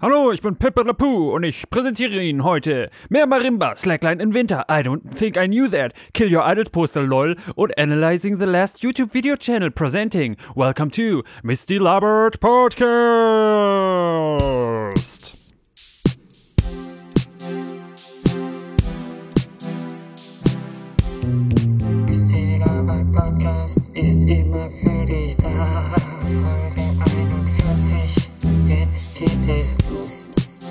Hallo, ich bin Pepe Le Pew und ich präsentiere Ihnen heute mehr Marimba, Slackline in Winter, I don't think I knew that, Kill Your Idols Poster LOL und Analyzing the Last YouTube Video Channel presenting. Welcome to Misty Labert Podcast. Misty Labert Podcast ist immer für dich da. Folge 41, jetzt geht es los.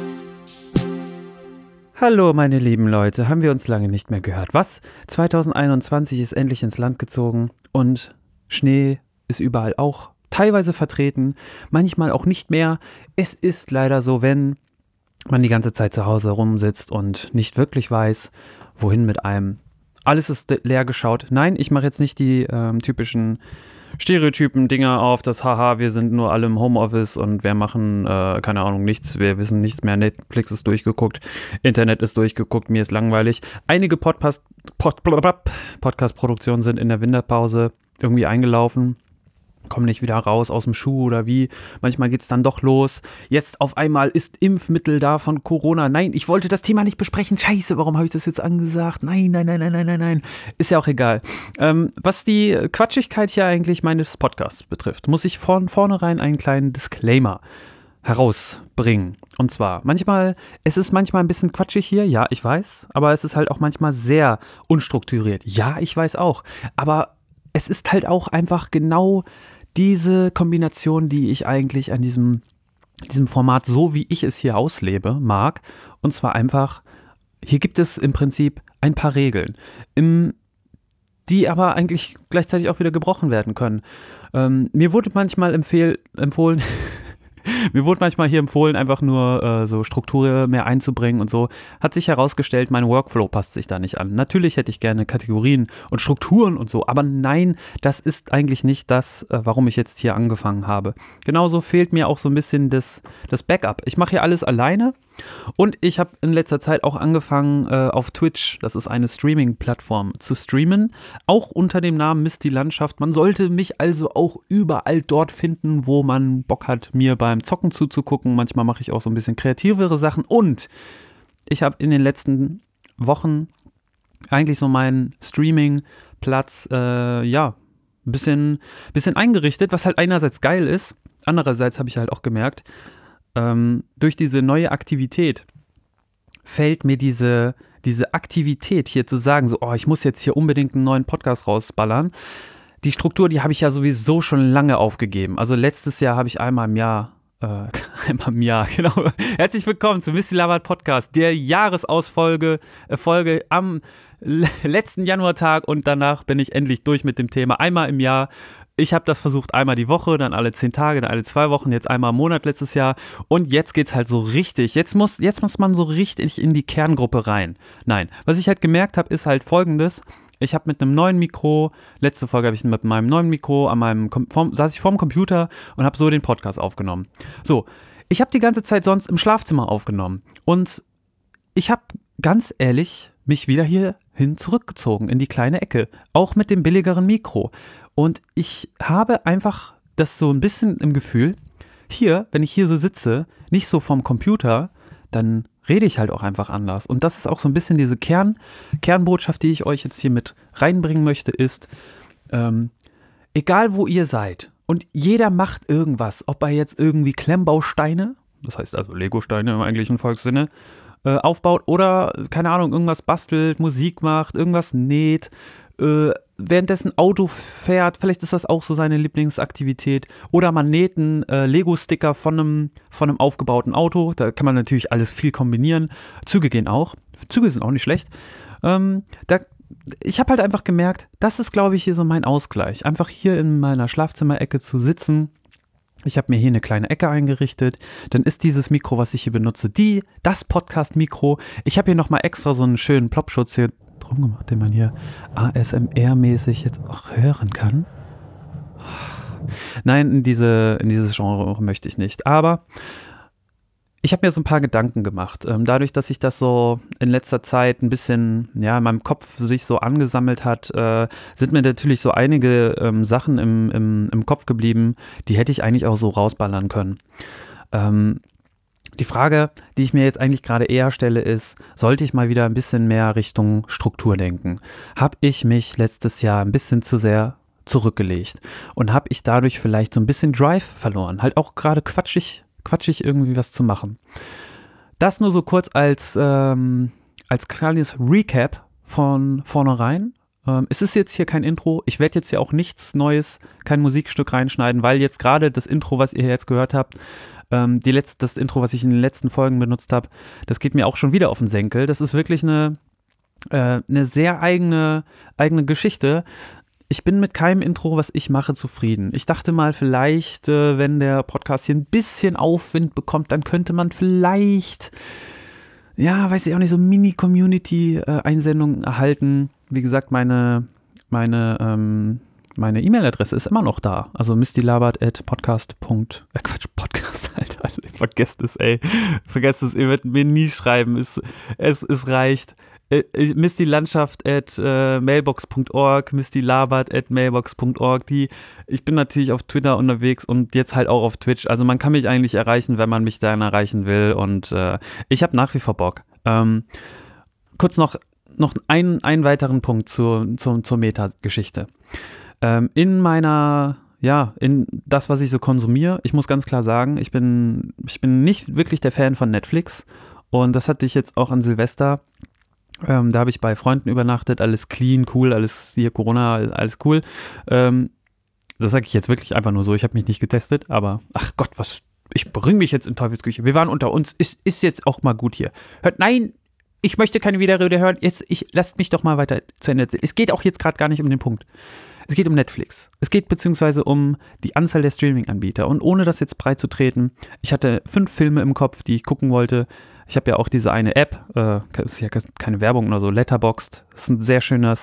Hallo meine lieben Leute, haben wir uns lange nicht mehr gehört. Was? 2021 ist endlich ins Land gezogen und Schnee ist überall auch teilweise vertreten, manchmal auch nicht mehr. Es ist leider so, wenn man die ganze Zeit zu Hause rumsitzt und nicht wirklich weiß, wohin mit einem. Alles ist leer geschaut. Nein, ich mache jetzt nicht die typischen Stereotypen-Dinger auf, das Haha, wir sind nur alle im Homeoffice und wir machen, keine Ahnung, nichts, wir wissen nichts mehr, Netflix ist durchgeguckt, Internet ist durchgeguckt, mir ist langweilig. Einige Podcast-Produktionen sind in der Winterpause irgendwie eingelaufen, kommen nicht wieder raus aus dem Schuh oder wie. Manchmal geht's dann doch los. Jetzt auf einmal ist Impfmittel da von Corona. Nein, ich wollte das Thema nicht besprechen. Scheiße, warum habe ich das jetzt angesagt? Nein. Ist ja auch egal. Was die Quatschigkeit hier eigentlich meines Podcasts betrifft, muss ich von vornherein einen kleinen Disclaimer herausbringen. Und zwar, es ist manchmal ein bisschen quatschig hier, ja, ich weiß, aber es ist halt auch manchmal sehr unstrukturiert. Ja, ich weiß auch. Aber es ist halt auch einfach genau diese Kombination, die ich eigentlich an diesem Format, so wie ich es hier auslebe, mag. Und zwar einfach, hier gibt es im Prinzip ein paar Regeln, die aber eigentlich gleichzeitig auch wieder gebrochen werden können. Mir wurde manchmal empfohlen, einfach nur so Struktur mehr einzubringen und so. Hat sich herausgestellt, mein Workflow passt sich da nicht an. Natürlich hätte ich gerne Kategorien und Strukturen und so, aber nein, das ist eigentlich nicht das, warum ich jetzt hier angefangen habe. Genauso fehlt mir auch so ein bisschen das Backup. Ich mache hier alles alleine und ich habe in letzter Zeit auch angefangen auf Twitch, das ist eine Streaming-Plattform, zu streamen, auch unter dem Namen Misty Landschaft. Man sollte mich also auch überall dort finden, wo man Bock hat, mir beim Zocken zuzugucken. Manchmal mache ich auch so ein bisschen kreativere Sachen und ich habe in den letzten Wochen eigentlich so meinen Streaming-Platz, ein bisschen eingerichtet, was halt einerseits geil ist, andererseits habe ich halt auch gemerkt, durch diese neue Aktivität fällt mir diese Aktivität hier zu sagen, so, ich muss jetzt hier unbedingt einen neuen Podcast rausballern. Die Struktur, die habe ich ja sowieso schon lange aufgegeben. Also letztes Jahr habe ich einmal im Jahr, genau. Herzlich willkommen zu Misty Labert Podcast, der Jahresfolge am letzten Januartag und danach bin ich endlich durch mit dem Thema. Einmal im Jahr. Ich habe das versucht, einmal die Woche, dann alle 10 Tage, dann alle 2 Wochen, jetzt einmal im Monat letztes Jahr und jetzt geht's halt so richtig, jetzt muss man so richtig in die Kerngruppe rein. Nein, was ich halt gemerkt habe, ist halt folgendes, ich habe mit einem neuen Mikro, letzte Folge habe ich mit meinem neuen Mikro, saß ich vorm Computer und habe so den Podcast aufgenommen. So, ich habe die ganze Zeit sonst im Schlafzimmer aufgenommen und ich habe ganz ehrlich mich wieder hierhin zurückgezogen in die kleine Ecke, auch mit dem billigeren Mikro. Und ich habe einfach das so ein bisschen im Gefühl, hier, wenn ich hier so sitze, nicht so vom Computer, dann rede ich halt auch einfach anders. Und das ist auch so ein bisschen diese Kernbotschaft, die ich euch jetzt hier mit reinbringen möchte, ist, egal wo ihr seid und jeder macht irgendwas, ob er jetzt irgendwie Klemmbausteine, das heißt also Legosteine im eigentlichen Volkssinne, aufbaut oder, keine Ahnung, irgendwas bastelt, Musik macht, irgendwas näht, währenddessen Auto fährt, vielleicht ist das auch so seine Lieblingsaktivität, oder man näht einen Lego-Sticker von einem aufgebauten Auto, da kann man natürlich alles viel kombinieren, Züge gehen auch, Züge sind auch nicht schlecht, ich habe halt einfach gemerkt, das ist, glaube ich, hier so mein Ausgleich, einfach hier in meiner Schlafzimmerecke zu sitzen. Ich habe mir hier eine kleine Ecke eingerichtet, dann ist dieses Mikro, was ich hier benutze, das Podcast-Mikro. Ich habe hier nochmal extra so einen schönen Plopschutz hier drum gemacht, den man hier ASMR-mäßig jetzt auch hören kann. Nein, in dieses Genre möchte ich nicht, aber ich habe mir so ein paar Gedanken gemacht. Dadurch, dass sich das so in letzter Zeit ein bisschen, in meinem Kopf sich so angesammelt hat, sind mir natürlich so einige Sachen im Kopf geblieben, die hätte ich eigentlich auch so rausballern können. Die Frage, die ich mir jetzt eigentlich gerade eher stelle, ist, sollte ich mal wieder ein bisschen mehr Richtung Struktur denken? Habe ich mich letztes Jahr ein bisschen zu sehr zurückgelegt und habe ich dadurch vielleicht so ein bisschen Drive verloren? Halt auch gerade quatschig irgendwie was zu machen. Das nur so kurz als kleines Recap von vornherein. Es ist jetzt hier kein Intro. Ich werde jetzt hier auch nichts Neues, kein Musikstück reinschneiden, weil jetzt gerade das Intro, was ihr jetzt gehört habt, das Intro, was ich in den letzten Folgen benutzt habe, das geht mir auch schon wieder auf den Senkel. Das ist wirklich eine sehr eigene Geschichte. Ich bin mit keinem Intro, was ich mache, zufrieden. Ich dachte mal, vielleicht, wenn der Podcast hier ein bisschen Aufwind bekommt, dann könnte man vielleicht, ja, weiß ich auch nicht, so Mini-Community-Einsendungen erhalten. Wie gesagt, meine E-Mail-Adresse ist immer noch da. Also mistylabert@podcast. Podcast, Alter. Vergesst es, ey. Vergesst es, ihr werdet mir nie schreiben. Es reicht. mistylandschaft@mailbox.org, mistylabert@mailbox.org. Ich bin natürlich auf Twitter unterwegs und jetzt halt auch auf Twitch. Also man kann mich eigentlich erreichen, wenn man mich dann erreichen will. Und ich habe nach wie vor Bock. Kurz noch einen weiteren Punkt zur Meta-Geschichte. In das, was ich so konsumiere, ich muss ganz klar sagen, ich bin nicht wirklich der Fan von Netflix und das hatte ich jetzt auch an Silvester. Da habe ich bei Freunden übernachtet, alles clean, cool, alles hier Corona, alles cool. Das sage ich jetzt wirklich einfach nur so, ich habe mich nicht getestet, aber ach Gott, ich bringe mich jetzt in Teufelsküche. Wir waren unter uns, ist jetzt auch mal gut hier. Nein, ich möchte keine Widerrede hören, lasst mich doch mal weiter zu Ende erzählen. Es geht auch jetzt gerade gar nicht um den Punkt. Es geht um Netflix. Es geht beziehungsweise um die Anzahl der Streaming-Anbieter. Und ohne das jetzt breit zu treten, ich hatte 5 Filme im Kopf, die ich gucken wollte. Ich habe ja auch diese eine App, das ist ja keine Werbung oder so, Letterboxd. Das ist ein sehr schöne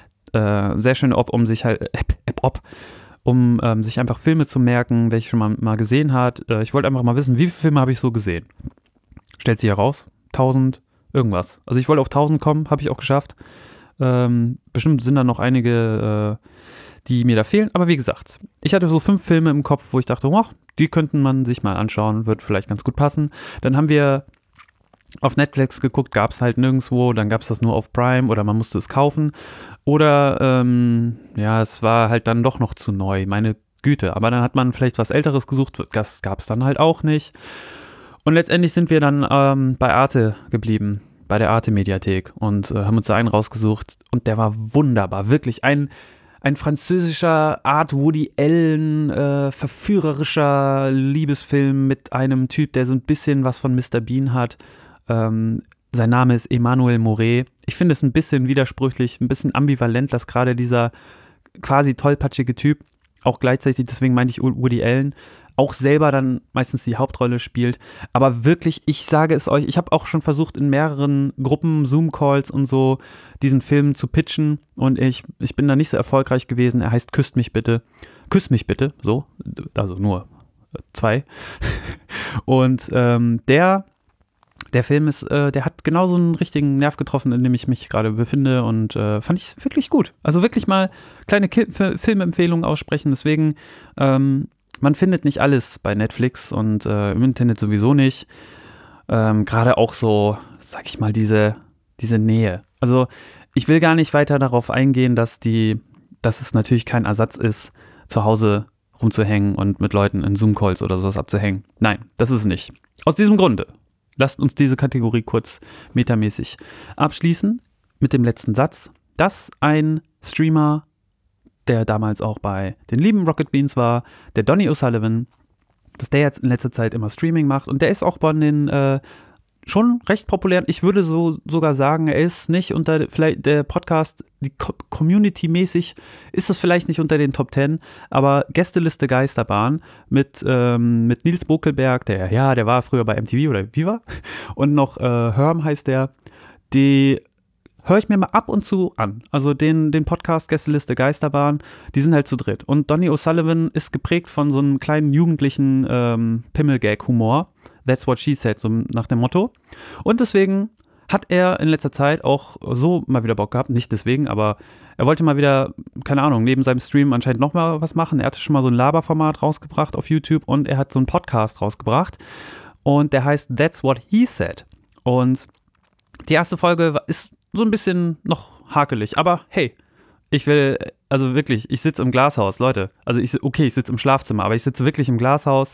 App, um sich halt, sich einfach Filme zu merken, welche schon mal gesehen hat. Ich wollte einfach mal wissen, wie viele Filme habe ich so gesehen? Stellt sich heraus, 1000 irgendwas. Also ich wollte auf 1000 kommen, habe ich auch geschafft. Bestimmt sind da noch einige, die mir da fehlen. Aber wie gesagt, ich hatte so 5 Filme im Kopf, wo ich dachte, die könnten man sich mal anschauen, wird vielleicht ganz gut passen. Dann haben wir auf Netflix geguckt, gab es halt nirgendwo, dann gab es das nur auf Prime oder man musste es kaufen. Oder, es war halt dann doch noch zu neu, meine Güte. Aber dann hat man vielleicht was Älteres gesucht, das gab es dann halt auch nicht. Und letztendlich sind wir dann bei Arte geblieben, bei der Arte-Mediathek und haben uns da einen rausgesucht und der war wunderbar, wirklich ein französischer Art Woody Allen, verführerischer Liebesfilm mit einem Typ, der so ein bisschen was von Mr. Bean hat. Sein Name ist Emmanuel Mouret. Ich finde es ein bisschen widersprüchlich, ein bisschen ambivalent, dass gerade dieser quasi tollpatschige Typ auch gleichzeitig, deswegen meinte ich Woody Allen, auch selber dann meistens die Hauptrolle spielt. Aber wirklich, ich sage es euch, ich habe auch schon versucht, in mehreren Gruppen, Zoom-Calls und so, diesen Film zu pitchen und ich bin da nicht so erfolgreich gewesen. Er heißt Küsst mich bitte, so, also nur 2. Und der Film der hat genau so einen richtigen Nerv getroffen, in dem ich mich gerade befinde und fand ich wirklich gut. Also wirklich mal kleine Filmempfehlungen aussprechen, deswegen man findet nicht alles bei Netflix und im Internet sowieso nicht. Gerade auch so, sag ich mal, diese Nähe. Also ich will gar nicht weiter darauf eingehen, dass es natürlich kein Ersatz ist, zu Hause rumzuhängen und mit Leuten in Zoom-Calls oder sowas abzuhängen. Nein, das ist es nicht. Aus diesem Grunde. Lasst uns diese Kategorie kurz metamäßig abschließen mit dem letzten Satz, dass ein Streamer, der damals auch bei den lieben Rocket Beans war, der Donny O'Sullivan, dass der jetzt in letzter Zeit immer Streaming macht und der ist auch bei den schon recht populär. Ich würde sogar sagen, er ist nicht unter, vielleicht der Podcast, die Community-mäßig ist es vielleicht nicht unter den Top 10, aber Gästeliste Geisterbahn mit Nils Bokelberg, der war früher bei MTV oder Viva und noch Herm heißt der, die höre ich mir mal ab und zu an. Also den Podcast Gästeliste Geisterbahn, die sind halt zu dritt. Und Donny O'Sullivan ist geprägt von so einem kleinen jugendlichen Pimmel-Gag-Humor. That's what she said, so nach dem Motto. Und deswegen hat er in letzter Zeit auch so mal wieder Bock gehabt. Nicht deswegen, aber er wollte mal wieder, keine Ahnung, neben seinem Stream anscheinend nochmal was machen. Er hatte schon mal so ein Laberformat rausgebracht auf YouTube und er hat so einen Podcast rausgebracht. und der heißt That's What He Said. Und die erste Folge ist so ein bisschen noch hakelig, aber hey, ich sitze im Glashaus, Leute. Also ich sitze im Schlafzimmer, aber ich sitze wirklich im Glashaus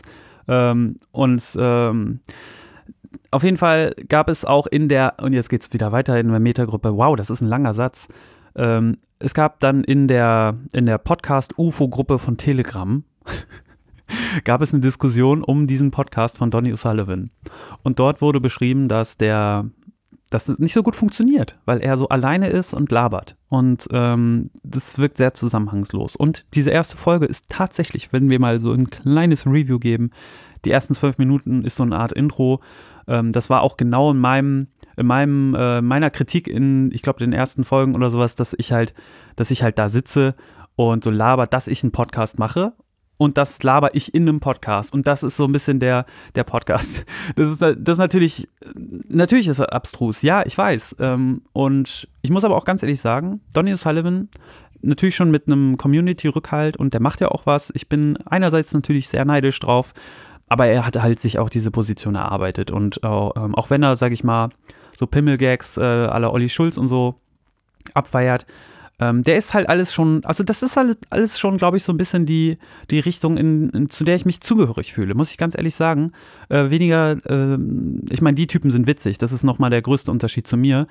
auf jeden Fall gab es auch und jetzt geht's wieder weiter in der Metagruppe, wow, das ist ein langer Satz. Es gab dann in der Podcast-UFO-Gruppe von Telegram gab es eine Diskussion um diesen Podcast von Donny O'Sullivan. Und dort wurde beschrieben, dass das nicht so gut funktioniert, weil er so alleine ist und labert. Und das wirkt sehr zusammenhangslos. Und diese erste Folge ist tatsächlich, wenn wir mal so ein kleines Review geben, die ersten 12 Minuten ist so eine Art Intro. Das war auch genau in meiner Kritik in, ich glaube, den ersten Folgen oder sowas, dass ich halt da sitze und so laber, dass ich einen Podcast mache. Und das laber ich in einem Podcast. Und das ist so ein bisschen der Podcast. Das ist natürlich ist das abstrus. Ja, ich weiß. Und ich muss aber auch ganz ehrlich sagen, Donny O'Sullivan, natürlich schon mit einem Community-Rückhalt und der macht ja auch was. Ich bin einerseits natürlich sehr neidisch drauf, aber er hat halt sich auch diese Position erarbeitet. Und auch wenn er, sag ich mal, so Pimmelgags à la Olli Schulz und so abfeiert, der ist halt alles schon, also das ist halt alles schon, glaube ich, so ein bisschen die Richtung, zu der ich mich zugehörig fühle, muss ich ganz ehrlich sagen. Weniger, ich meine, die Typen sind witzig, das ist nochmal der größte Unterschied zu mir.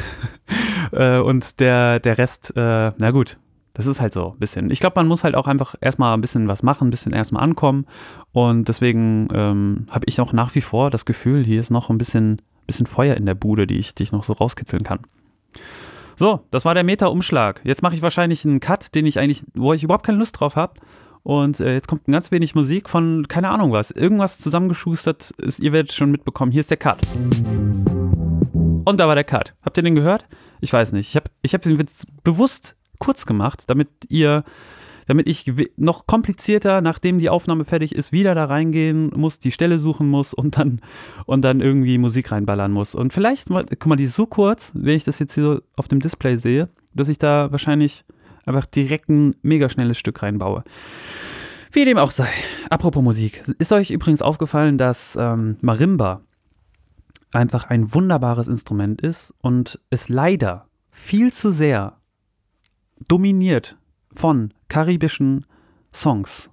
Und der Rest, na gut, das ist halt so ein bisschen. Ich glaube, man muss halt auch einfach erstmal ein bisschen was machen, ein bisschen erstmal ankommen. Und deswegen habe ich auch nach wie vor das Gefühl, hier ist noch ein bisschen Feuer in der Bude, die ich noch so rauskitzeln kann. So, das war der Meta-Umschlag. Jetzt mache ich wahrscheinlich einen Cut, wo ich überhaupt keine Lust drauf habe. Und jetzt kommt ein ganz wenig Musik von, keine Ahnung was, irgendwas zusammengeschustert ist, ihr werdet schon mitbekommen. Hier ist der Cut. Und da war der Cut. Habt ihr den gehört? Ich weiß nicht. Ich hab den Witz bewusst kurz gemacht, damit ich noch komplizierter, nachdem die Aufnahme fertig ist, wieder da reingehen muss, die Stelle suchen muss und dann irgendwie Musik reinballern muss. Und vielleicht, guck mal, die ist so kurz, wenn ich das jetzt hier so auf dem Display sehe, dass ich da wahrscheinlich einfach direkt ein mega schnelles Stück reinbaue. Wie dem auch sei. Apropos Musik. Ist euch übrigens aufgefallen, dass Marimba einfach ein wunderbares Instrument ist und es leider viel zu sehr dominiert von karibischen Songs,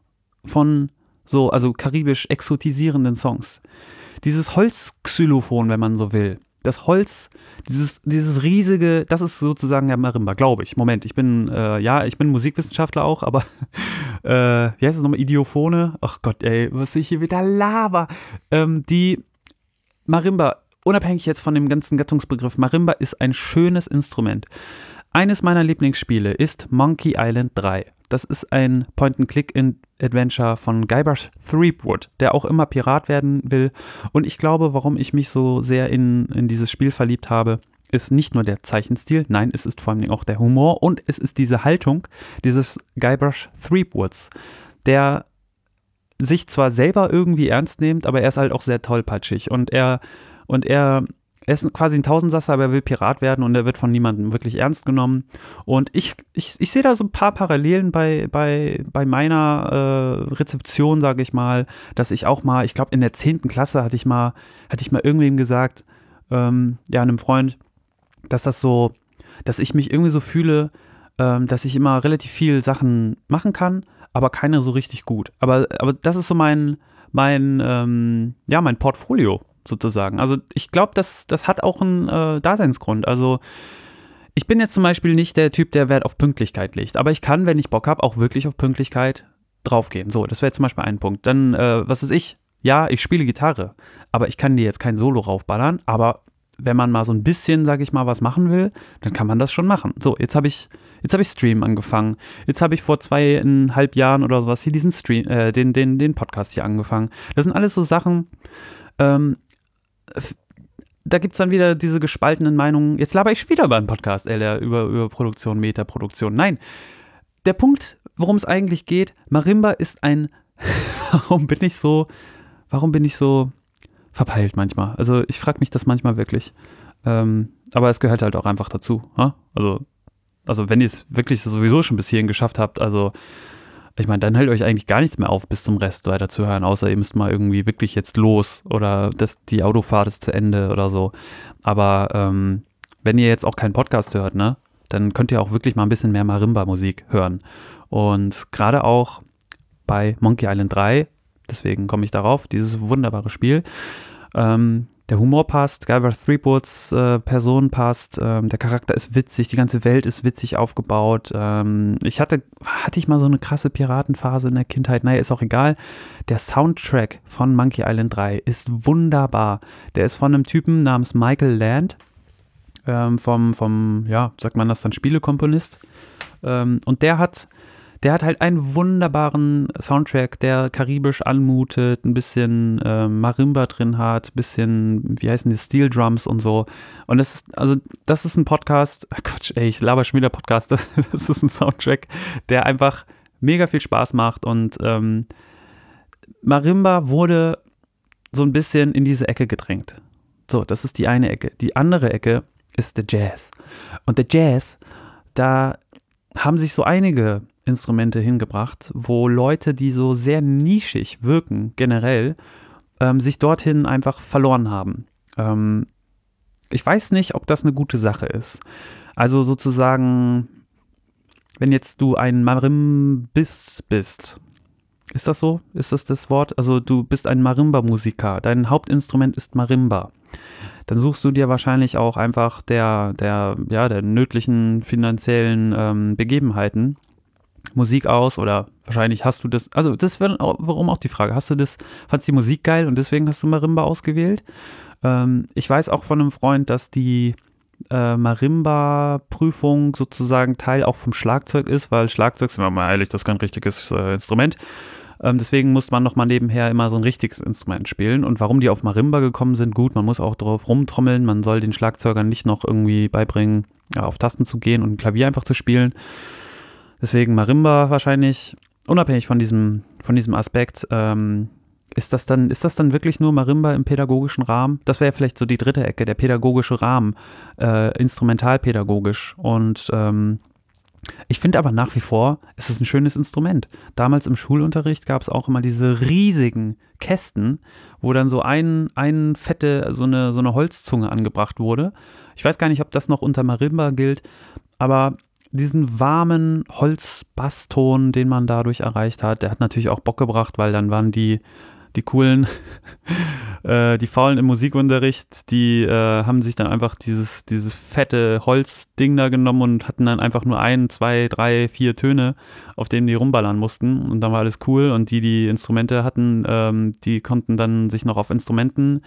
also karibisch exotisierenden Songs. Dieses Holzxylophon, wenn man so will. Das Holz, dieses riesige, das ist sozusagen der Marimba, glaube ich. Moment, ich bin Musikwissenschaftler auch, aber wie heißt es nochmal? Idiophone? Ach Gott, ey, was ich hier wieder laber. Die Marimba, unabhängig jetzt von dem ganzen Gattungsbegriff, Marimba ist ein schönes Instrument. Eines meiner Lieblingsspiele ist Monkey Island 3. Das ist ein Point-and-Click-Adventure von Guybrush Threepwood, der auch immer Pirat werden will. Und ich glaube, warum ich mich so sehr in dieses Spiel verliebt habe, ist nicht nur der Zeichenstil, nein, es ist vor allem auch der Humor und es ist diese Haltung dieses Guybrush Threepwoods, der sich zwar selber irgendwie ernst nimmt, aber er ist halt auch sehr tollpatschig und er ist quasi ein Tausendsasser, aber er will Pirat werden und er wird von niemandem wirklich ernst genommen. Und ich sehe da so ein paar Parallelen bei meiner Rezeption, sage ich mal, dass ich auch mal, ich glaube in der 10. Klasse hatte ich mal irgendwem gesagt, einem Freund, dass ich mich irgendwie so fühle, dass ich immer relativ viel Sachen machen kann, aber keine so richtig gut. Aber das ist so mein Portfolio sozusagen. Also ich glaube, das hat auch einen Daseinsgrund. Also ich bin jetzt zum Beispiel nicht der Typ, der Wert auf Pünktlichkeit legt, aber ich kann, wenn ich Bock habe, auch wirklich auf Pünktlichkeit draufgehen. So, das wäre zum Beispiel ein Punkt. Dann, was weiß ich, ja, ich spiele Gitarre, aber ich kann dir jetzt kein Solo raufballern, aber wenn man mal so ein bisschen, sage ich mal, was machen will, dann kann man das schon machen. So, jetzt habe ich Stream angefangen. Jetzt habe ich vor 2,5 Jahren oder sowas hier diesen Stream, den Podcast hier angefangen. Das sind alles so Sachen, da gibt es dann wieder diese gespaltenen Meinungen. Jetzt laber ich wieder über einen Podcast, über Produktion, Metaproduktion. Nein, der Punkt, worum es eigentlich geht, Marimba ist warum bin ich so verpeilt manchmal? Also ich frage mich das manchmal wirklich. Aber es gehört halt auch einfach dazu. Ha? Also wenn ihr es wirklich sowieso schon bis hierhin geschafft habt, also ich meine, dann hält euch eigentlich gar nichts mehr auf, bis zum Rest weiter zu hören, außer ihr müsst mal irgendwie wirklich jetzt los oder die Autofahrt ist zu Ende oder so. Aber wenn ihr jetzt auch keinen Podcast hört, ne, dann könnt ihr auch wirklich mal ein bisschen mehr Marimba-Musik hören. Und gerade auch bei Monkey Island 3, deswegen komme ich darauf, dieses wunderbare Spiel, der Humor passt, Guybrush Threepwoods Person passt, der Charakter ist witzig, die ganze Welt ist witzig aufgebaut. Hatte ich mal so eine krasse Piratenphase in der Kindheit? Naja, ist auch egal. Der Soundtrack von Monkey Island 3 ist wunderbar. Der ist von einem Typen namens Michael Land, vom sagt man das dann, Spielekomponist. Und der hat halt einen wunderbaren Soundtrack, der karibisch anmutet, ein bisschen Marimba drin hat, ein bisschen, wie heißen die, Steel Drums und so. Und das ist ein Podcast, Quatsch, ey, ich laber schon wieder Podcast, das ist ein Soundtrack, der einfach mega viel Spaß macht. Und Marimba wurde so ein bisschen in diese Ecke gedrängt. So, das ist die eine Ecke. Die andere Ecke ist der Jazz. Und der Jazz, da haben sich so einige Instrumente hingebracht, wo Leute, die so sehr nischig wirken, generell, sich dorthin einfach verloren haben. Ich weiß nicht, ob das eine gute Sache ist. Also sozusagen, wenn jetzt du ein Marimbist bist, ist das so? Ist das Wort? Also du bist ein Marimba-Musiker, dein Hauptinstrument ist Marimba. Dann suchst du dir wahrscheinlich auch einfach der nötigen finanziellen Begebenheiten Musik aus, oder wahrscheinlich hast du das, also das wäre warum auch die Frage, fandst du die Musik geil und deswegen hast du Marimba ausgewählt? Ich weiß auch von einem Freund, dass die Marimba-Prüfung sozusagen Teil auch vom Schlagzeug ist, weil Schlagzeug, sind wir mal ehrlich, das ist kein richtiges Instrument. Deswegen muss man nochmal nebenher immer so ein richtiges Instrument spielen. Und warum die auf Marimba gekommen sind, gut, man muss auch drauf rumtrommeln, man soll den Schlagzeugern nicht noch irgendwie beibringen, auf Tasten zu gehen und ein Klavier einfach zu spielen. Deswegen Marimba wahrscheinlich, unabhängig von diesem Aspekt, ist das dann wirklich nur Marimba im pädagogischen Rahmen? Das wäre ja vielleicht so die dritte Ecke, der pädagogische Rahmen, instrumentalpädagogisch. Und ich finde aber nach wie vor, es ist ein schönes Instrument. Damals im Schulunterricht gab es auch immer diese riesigen Kästen, wo dann so so eine Holzzunge angebracht wurde. Ich weiß gar nicht, ob das noch unter Marimba gilt, aber diesen warmen Holzbasston, den man dadurch erreicht hat, der hat natürlich auch Bock gebracht, weil dann waren die coolen, die Faulen im Musikunterricht, die haben sich dann einfach dieses fette Holzding da genommen und hatten dann einfach nur 1, 2, 3, 4 Töne, auf denen die rumballern mussten, und dann war alles cool, und die Instrumente hatten, die konnten dann sich noch auf Instrumenten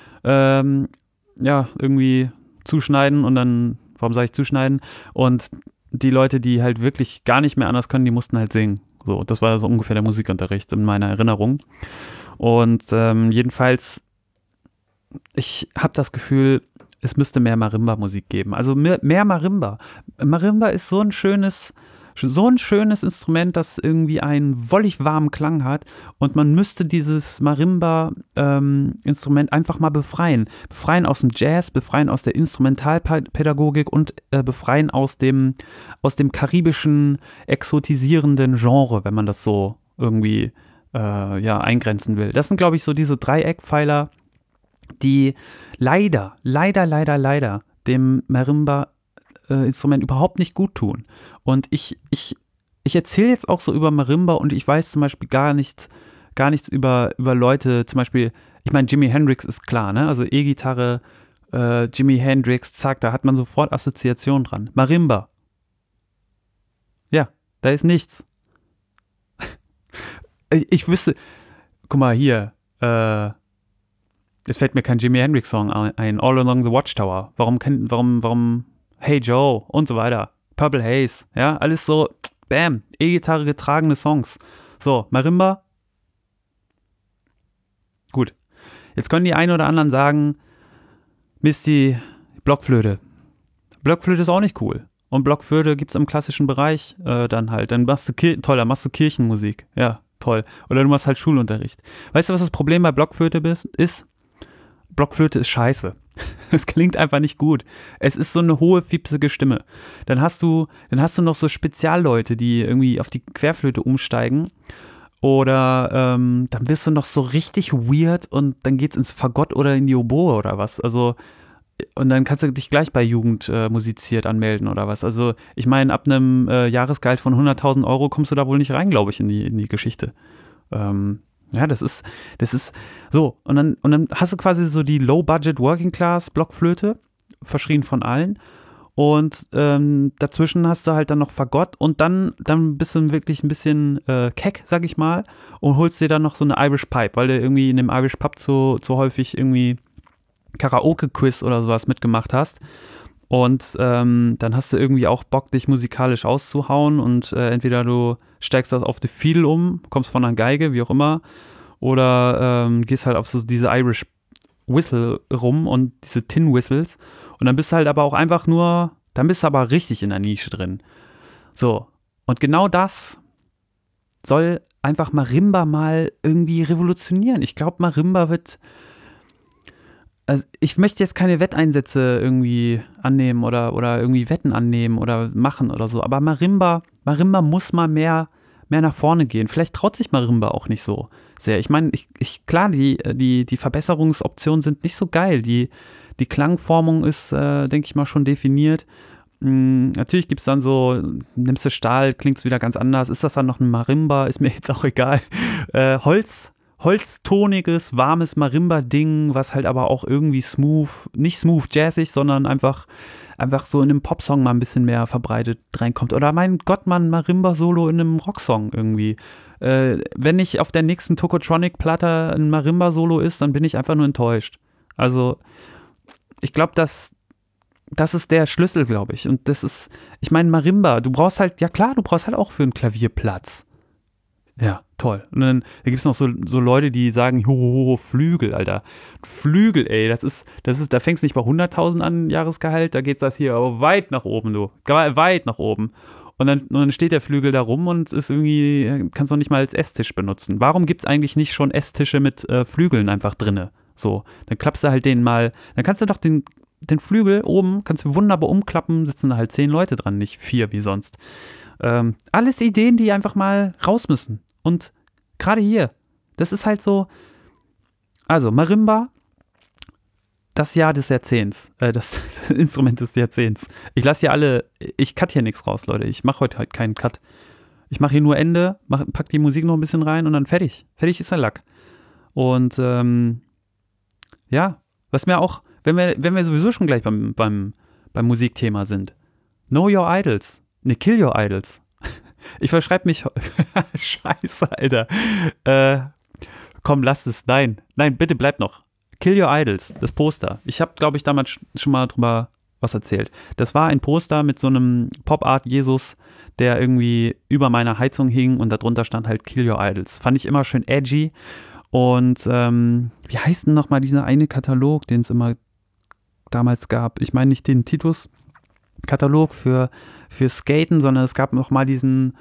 irgendwie zuschneiden, und dann, warum sage ich zuschneiden, und die Leute, die halt wirklich gar nicht mehr anders können, die mussten halt singen. So, das war so ungefähr der Musikunterricht in meiner Erinnerung. Und jedenfalls, ich habe das Gefühl, es müsste mehr Marimba-Musik geben. Also mehr Marimba. Marimba ist so ein schönes Instrument, das irgendwie einen wollig warmen Klang hat, und man müsste dieses Marimba-Instrument einfach mal befreien. Befreien aus dem Jazz, befreien aus der Instrumentalpädagogik und befreien aus dem karibischen, exotisierenden Genre, wenn man das so irgendwie eingrenzen will. Das sind, glaube ich, so diese 3 Eckpfeiler, die leider dem Marimba-Instrument überhaupt nicht gut tun. Und ich erzähle jetzt auch so über Marimba, und ich weiß zum Beispiel gar nichts über Leute, zum Beispiel, ich meine, Jimi Hendrix ist klar, ne? Also E-Gitarre, Jimi Hendrix, zack, da hat man sofort Assoziationen dran. Marimba. Ja, da ist nichts. Ich wüsste, guck mal hier, es fällt mir kein Jimi Hendrix Song ein, All Along the Watchtower. Warum Hey Joe und so weiter. Purple Haze, ja, alles so, bam, E-Gitarre getragene Songs. So, Marimba. Gut. Jetzt können die einen oder anderen sagen, Misty, Blockflöte. Blockflöte ist auch nicht cool. Und Blockflöte gibt es im klassischen Bereich dann halt. Dann machst du Kirchenmusik. Ja, toll. Oder du machst halt Schulunterricht. Weißt du, was das Problem bei Blockflöte ist? Blockflöte ist scheiße. Es klingt einfach nicht gut. Es ist so eine hohe, fiepsige Stimme. Dann hast du noch so Spezialleute, die irgendwie auf die Querflöte umsteigen. Oder dann wirst du noch so richtig weird und dann geht's ins Fagott oder in die Oboe oder was. Also, und dann kannst du dich gleich bei Jugend musiziert anmelden oder was. Also, ich meine, ab einem Jahresgehalt von 100.000 Euro kommst du da wohl nicht rein, glaube ich, in die Geschichte. Ja, das ist so. Und dann hast du quasi so die Low-Budget Working-Class Blockflöte, verschrien von allen. Und dazwischen hast du halt dann noch Fagott und dann bist du wirklich ein bisschen keck, sag ich mal, und holst dir dann noch so eine Irish Pipe, weil du irgendwie in dem Irish Pub so häufig irgendwie Karaoke-Quiz oder sowas mitgemacht hast. Und dann hast du irgendwie auch Bock, dich musikalisch auszuhauen und entweder du steigst auf die Fiedel um, kommst von einer Geige, wie auch immer, oder gehst halt auf so diese Irish Whistle rum und diese Tin Whistles. Und dann bist du halt aber auch einfach nur, dann bist du aber richtig in der Nische drin. So, und genau das soll einfach Marimba mal irgendwie revolutionieren. Ich glaube, Marimba wird, also ich möchte jetzt keine Wetteinsätze irgendwie annehmen oder irgendwie Wetten annehmen oder machen oder so, aber Marimba muss mal mehr nach vorne gehen. Vielleicht traut sich Marimba auch nicht so sehr. Ich meine, klar, die Verbesserungsoptionen sind nicht so geil. Die Klangformung ist, denke ich mal, schon definiert. Natürlich gibt es dann so, nimmst du Stahl, klingt es wieder ganz anders. Ist das dann noch ein Marimba? Ist mir jetzt auch egal. Holztoniges, warmes Marimba-Ding, was halt aber auch irgendwie nicht smooth jazzig, sondern einfach so in einem Popsong mal ein bisschen mehr verbreitet reinkommt. Oder mein Gott, man, Marimba-Solo in einem Rocksong irgendwie. Wenn nicht auf der nächsten Tokotronic-Platte ein Marimba-Solo ist, dann bin ich einfach nur enttäuscht. Also ich glaube, das ist der Schlüssel, glaube ich. Und das ist, ich meine, Marimba, du brauchst halt auch für ein Klavier Platz. Ja, toll. Und dann da gibt es noch so Leute, die sagen, Flügel, Alter. Flügel, ey, das ist, da fängst du nicht bei 100.000 an Jahresgehalt, da geht's das hier aber weit nach oben, du. Weit nach oben. Und dann steht der Flügel da rum und ist irgendwie, kannst du noch nicht mal als Esstisch benutzen. Warum gibt's eigentlich nicht schon Esstische mit Flügeln einfach drinne? So, dann klappst du halt dann kannst du doch den Flügel oben, kannst du wunderbar umklappen, sitzen da halt 10 Leute dran, nicht 4 wie sonst. Alles Ideen, die einfach mal raus müssen. Und gerade hier, das ist halt so, also Marimba, das Jahr des Jahrzehnts, das Instrument des Jahrzehnts. Ich cut hier nichts raus, Leute, ich mache heute halt keinen Cut. Ich mache hier nur Ende, pack die Musik noch ein bisschen rein und dann fertig. Fertig ist der Lack. Und ja, was mir auch, wenn wir sowieso schon gleich beim Musikthema sind. Know your idols. Ne, kill your idols. Ich verschreibe mich. Scheiße, Alter. Komm, lass es. Nein, bitte bleib noch. Kill your idols. Das Poster. Ich habe, glaube ich, damals schon mal drüber was erzählt. Das war ein Poster mit so einem Pop-Art-Jesus, der irgendwie über meiner Heizung hing und darunter stand halt Kill your idols. Fand ich immer schön edgy. Und wie heißt denn nochmal dieser eine Katalog, den es immer damals gab? Ich meine nicht den Titus-Katalog für Skaten, sondern es gab nochmal diesen,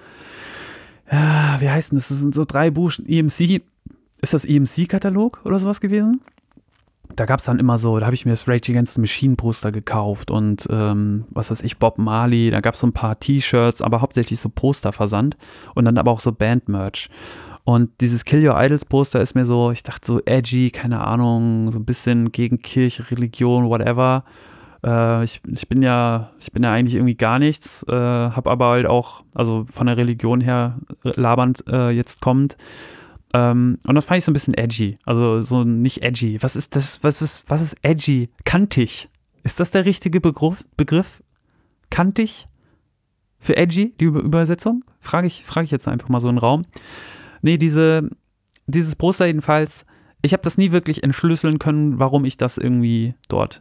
wie heißt denn das? Das sind so 3 Buchstaben, EMC. Ist das EMC-Katalog oder sowas gewesen? Da gab es dann immer so, da habe ich mir das Rage Against the Machine Poster gekauft und was weiß ich, Bob Marley, da gab es so ein paar T-Shirts, aber hauptsächlich so Posterversand und dann aber auch so Band-Merch. Und dieses Kill Your Idols Poster ist mir so, ich dachte so edgy, keine Ahnung, so ein bisschen gegen Kirche, Religion, whatever. Ich bin ja eigentlich irgendwie gar nichts, habe aber halt auch, also von der Religion her labernd jetzt kommt. Und das fand ich so ein bisschen edgy, also so nicht edgy. Was ist das? Was ist edgy? Kantig. Ist das der richtige Begriff? Kantig? Für edgy, die Übersetzung? Frage ich jetzt einfach mal so in den Raum. Nee, dieses Poster jedenfalls, ich habe das nie wirklich entschlüsseln können, warum ich das irgendwie dort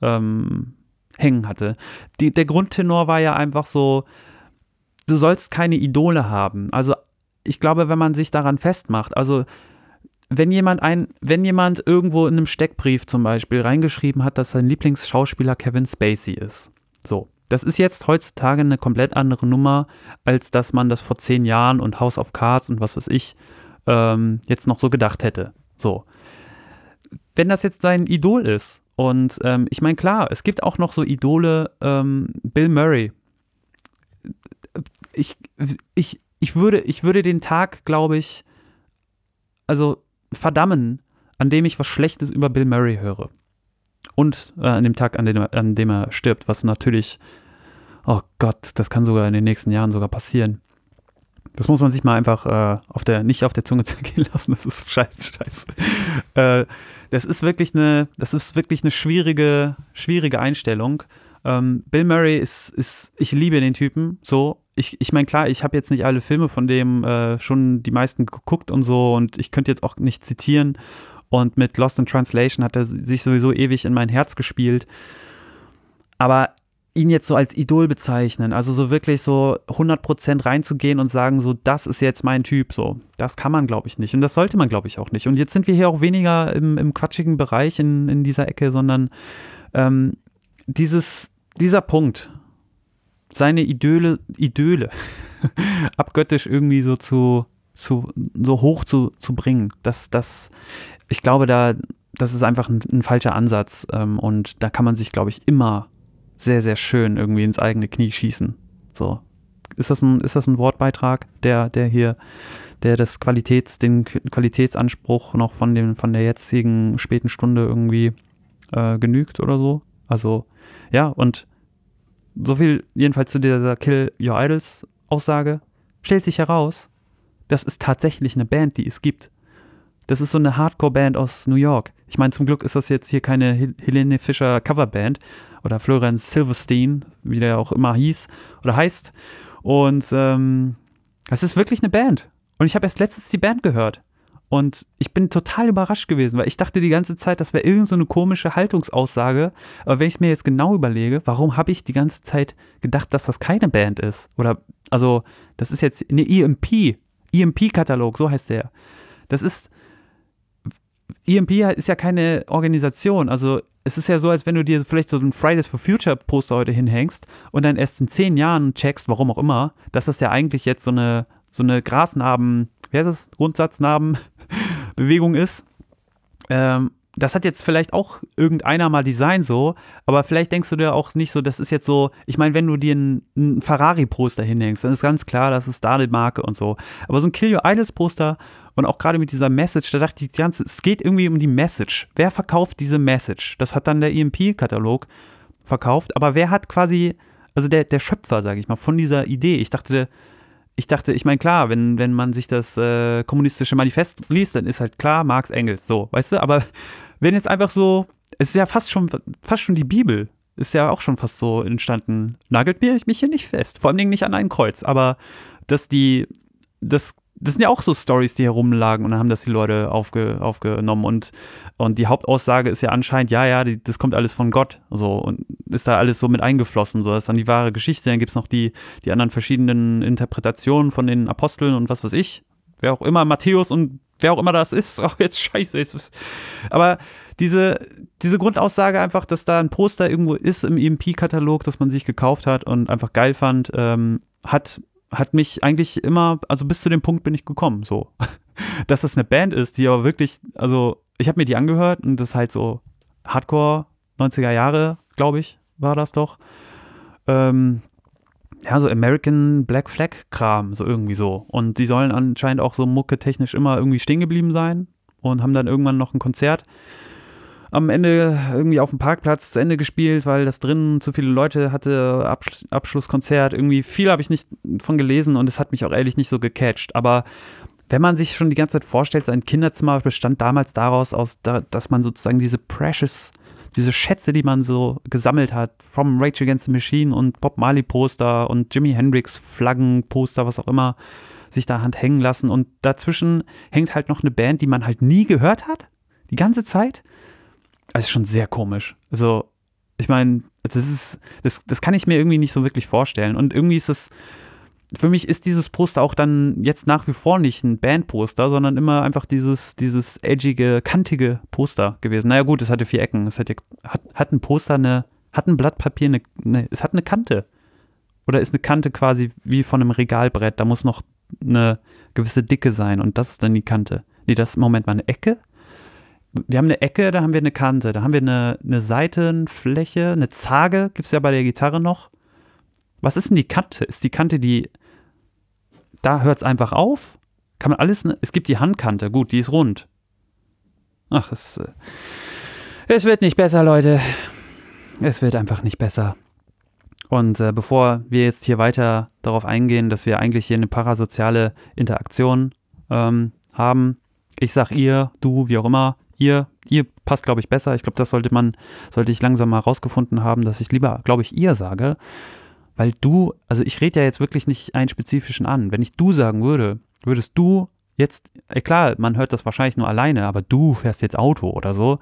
hängen hatte. Der Grundtenor war ja einfach so, du sollst keine Idole haben. Also ich glaube, wenn man sich daran festmacht, also wenn jemand irgendwo in einem Steckbrief zum Beispiel reingeschrieben hat, dass sein Lieblingsschauspieler Kevin Spacey ist, so, das ist jetzt heutzutage eine komplett andere Nummer, als dass man das vor 10 Jahren und House of Cards und was weiß ich jetzt noch so gedacht hätte. So. Wenn das jetzt sein Idol ist Und ich meine, klar, es gibt auch noch so Idole, Bill Murray. Ich würde den Tag, glaube ich, also verdammen, an dem ich was Schlechtes über Bill Murray höre. Und an dem Tag, an dem er stirbt, was natürlich, oh Gott, das kann sogar in den nächsten Jahren sogar passieren. Das muss man sich mal einfach nicht auf der Zunge zergehen lassen, das ist scheiße. Das ist wirklich eine schwierige Einstellung. Bill Murray ich liebe den Typen, so. Ich meine, klar, ich habe jetzt nicht alle Filme von dem schon die meisten geguckt und so und ich könnte jetzt auch nicht zitieren und mit Lost in Translation hat er sich sowieso ewig in mein Herz gespielt. Aber ihn jetzt so als Idol bezeichnen, also so wirklich so 100% reinzugehen und sagen, so, das ist jetzt mein Typ, so, das kann man, glaube ich, nicht und das sollte man, glaube ich, auch nicht. Und jetzt sind wir hier auch weniger im quatschigen Bereich in dieser Ecke, sondern dieser Punkt, seine Idole abgöttisch irgendwie so so hoch zu bringen, ich glaube, das ist einfach ein falscher Ansatz und da kann man sich, glaube ich, immer sehr, sehr schön irgendwie ins eigene Knie schießen. So. Ist das ein Wortbeitrag, der hier, der den Qualitätsanspruch noch von der jetzigen späten Stunde irgendwie genügt oder so? Also, ja, und so viel jedenfalls zu dieser Kill Your Idols Aussage. Stellt sich heraus, das ist tatsächlich eine Band, die es gibt. Das ist so eine Hardcore-Band aus New York. Ich meine, zum Glück ist das jetzt hier keine Helene Fischer Coverband oder Florian Silverstein, wie der auch immer hieß oder heißt. Und es ist wirklich eine Band. Und ich habe erst letztens die Band gehört. Und ich bin total überrascht gewesen, weil ich dachte die ganze Zeit, das wäre irgend so eine komische Haltungsaussage. Aber wenn ich es mir jetzt genau überlege, warum habe ich die ganze Zeit gedacht, dass das keine Band ist? Oder, also, das ist jetzt eine EMP-Katalog, so heißt der. EMP ist ja keine Organisation, also es ist ja so, als wenn du dir vielleicht so ein Fridays for Future Poster heute hinhängst und dann erst in 10 Jahren checkst, warum auch immer, dass das ja eigentlich jetzt so eine Grasnarben, Grundsatznarben-Bewegung ist. Das hat jetzt vielleicht auch irgendeiner mal designt so, aber vielleicht denkst du dir auch nicht so, das ist jetzt so, ich meine, wenn du dir ein Ferrari-Poster hinhängst, dann ist ganz klar, das ist da eine Marke und so. Aber so ein Kill Your Idols Poster und auch gerade mit dieser Message, da dachte ich es geht irgendwie um die Message. Wer verkauft diese Message? Das hat dann der EMP-Katalog verkauft, aber wer hat quasi, also der Schöpfer, sage ich mal, von dieser Idee. Ich dachte, ich meine, klar, wenn man sich das kommunistische Manifest liest, dann ist halt klar, Marx, Engels, so, weißt du, aber wenn jetzt einfach so, es ist ja fast schon die Bibel, ist ja auch schon fast so entstanden, nagelt mich hier nicht fest, vor allem nicht an ein Kreuz, aber das sind ja auch so Storys, die herumlagen und dann haben das die Leute aufgenommen und die Hauptaussage ist ja anscheinend, das kommt alles von Gott, so, und ist da alles so mit eingeflossen, so, das ist dann die wahre Geschichte, dann gibt es noch die anderen verschiedenen Interpretationen von den Aposteln und was weiß ich, wer auch immer, Matthäus und wer auch immer das ist, auch jetzt scheiße, aber diese Grundaussage einfach, dass da ein Poster irgendwo ist im EMP-Katalog, das man sich gekauft hat und einfach geil fand, hat mich eigentlich immer, also bis zu dem Punkt bin ich gekommen, so. Dass das eine Band ist, die aber wirklich, also ich habe mir die angehört und das ist halt so Hardcore, 90er Jahre, glaube ich, war das doch. So American Black Flag Kram, so irgendwie so. Und die sollen anscheinend auch so mucke-technisch immer irgendwie stehen geblieben sein und haben dann irgendwann noch ein Konzert am Ende irgendwie auf dem Parkplatz zu Ende gespielt, weil das drinnen zu viele Leute hatte, Abschlusskonzert, irgendwie viel habe ich nicht von gelesen und es hat mich auch ehrlich nicht so gecatcht, aber wenn man sich schon die ganze Zeit vorstellt, sein Kinderzimmer bestand damals daraus, dass man sozusagen diese Schätze, die man so gesammelt hat, vom Rage Against the Machine und Bob Marley Poster und Jimi Hendrix Flaggen Poster, was auch immer, sich da Hand hängen lassen und dazwischen hängt halt noch eine Band, die man halt nie gehört hat, die ganze Zeit. Also schon sehr komisch. Also, ich meine, das kann ich mir irgendwie nicht so wirklich vorstellen. Und irgendwie für mich ist dieses Poster auch dann jetzt nach wie vor nicht ein Bandposter, sondern immer einfach dieses edgige, kantige Poster gewesen. Naja gut, es hatte 4 Ecken. Es hat ein Poster hat ein Blatt Papier es hat eine Kante. Oder ist eine Kante quasi wie von einem Regalbrett. Da muss noch eine gewisse Dicke sein und das ist dann die Kante. Nee, das ist im Moment mal eine Ecke. wir haben eine Ecke, da haben wir eine Kante, da haben wir eine Seitenfläche, eine Zarge, gibt es ja bei der Gitarre noch. Was ist denn die Kante? Ist die Kante da hört es einfach auf? Kann man alles, es gibt die Handkante, gut, die ist rund. Ach, es wird nicht besser, Leute. Es wird einfach nicht besser. Und bevor wir jetzt hier weiter darauf eingehen, dass wir eigentlich hier eine parasoziale Interaktion haben, ich sag ihr, du, wie auch immer, ihr passt, glaube ich, besser. Ich glaube, das sollte ich langsam mal rausgefunden haben, dass ich lieber, glaube ich, ihr sage, weil du, also ich rede ja jetzt wirklich nicht einen spezifischen an. Wenn ich du sagen würde, würdest du jetzt, klar, man hört das wahrscheinlich nur alleine, aber du fährst jetzt Auto oder so,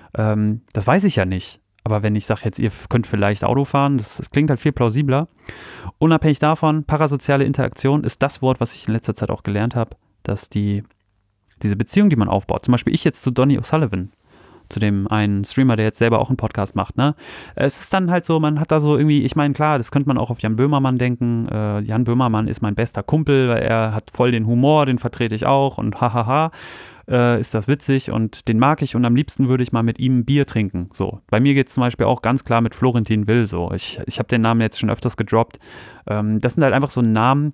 das weiß ich ja nicht. Aber wenn ich sage jetzt, ihr könnt vielleicht Auto fahren, das klingt halt viel plausibler. Unabhängig davon, parasoziale Interaktion ist das Wort, was ich in letzter Zeit auch gelernt habe, dass diese Beziehung, die man aufbaut, zum Beispiel ich jetzt zu Donny O'Sullivan, zu dem einen Streamer, der jetzt selber auch einen Podcast macht, ne? Es ist dann halt so, man hat da so irgendwie, ich meine, klar, das könnte man auch auf Jan Böhmermann denken. Jan Böhmermann ist mein bester Kumpel, weil er hat voll den Humor, den vertrete ich auch und hahaha. Ist das witzig und den mag ich und am liebsten würde ich mal mit ihm ein Bier trinken. So, bei mir geht es zum Beispiel auch ganz klar mit Florentin Will. So, ich habe den Namen jetzt schon öfters gedroppt. Das sind halt einfach so Namen,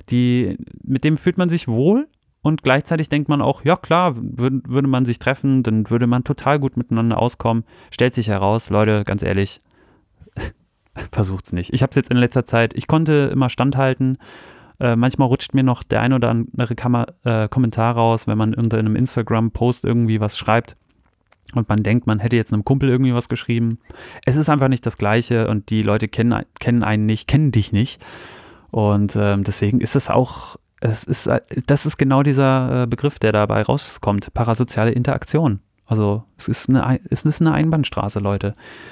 mit dem fühlt man sich wohl und gleichzeitig denkt man auch, ja klar, würde man sich treffen, dann würde man total gut miteinander auskommen. Stellt sich heraus, Leute, ganz ehrlich, versucht's nicht. Ich habe es jetzt in letzter Zeit, ich konnte immer standhalten. Manchmal rutscht mir noch der ein oder andere Kommentar raus, wenn man unter einem Instagram-Post irgendwie was schreibt und man denkt, man hätte jetzt einem Kumpel irgendwie was geschrieben. Es ist einfach nicht das Gleiche und die Leute kennen einen nicht, kennen dich nicht. Und deswegen ist es auch, das ist genau dieser Begriff, der dabei rauskommt, parasoziale Interaktion. Also es ist eine Einbahnstraße, Leute.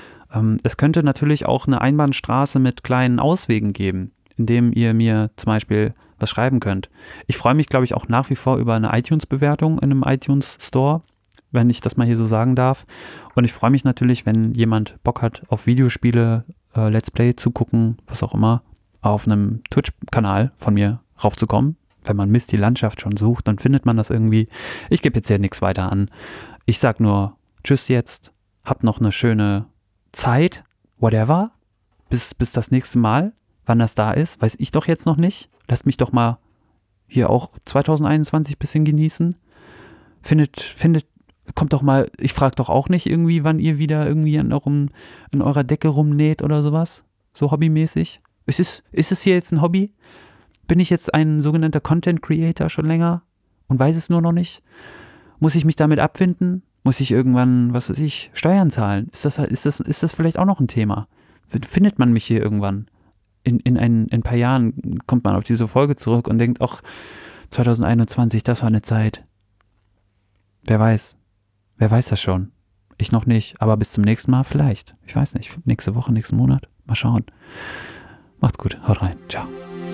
Es könnte natürlich auch eine Einbahnstraße mit kleinen Auswegen geben, indem ihr mir zum Beispiel was schreiben könnt. Ich freue mich, glaube ich, auch nach wie vor über eine iTunes-Bewertung in einem iTunes-Store, wenn ich das mal hier so sagen darf. Und ich freue mich natürlich, wenn jemand Bock hat, auf Videospiele, Let's Play zu gucken, was auch immer, auf einem Twitch-Kanal von mir raufzukommen. Wenn man Mist die Landschaft schon sucht, dann findet man das irgendwie. Ich gebe jetzt hier nichts weiter an. Ich sag nur, tschüss jetzt, habt noch eine schöne Zeit, whatever, bis das nächste Mal. Wann das da ist, weiß ich doch jetzt noch nicht. Lasst mich doch mal hier auch 2021 ein bisschen genießen. Kommt doch mal, ich frage doch auch nicht irgendwie, wann ihr wieder irgendwie in eurer Decke rumnäht oder sowas. So hobbymäßig. Ist es hier jetzt ein Hobby? Bin ich jetzt ein sogenannter Content Creator schon länger und weiß es nur noch nicht? Muss ich mich damit abfinden? Muss ich irgendwann, was weiß ich, Steuern zahlen? Ist das vielleicht auch noch ein Thema? Findet man mich hier irgendwann? In ein paar Jahren kommt man auf diese Folge zurück und denkt, ach, 2021, das war eine Zeit. Wer weiß das schon? Ich noch nicht, aber bis zum nächsten Mal vielleicht. Ich weiß nicht, nächste Woche, nächsten Monat. Mal schauen. Macht's gut, haut rein, ciao.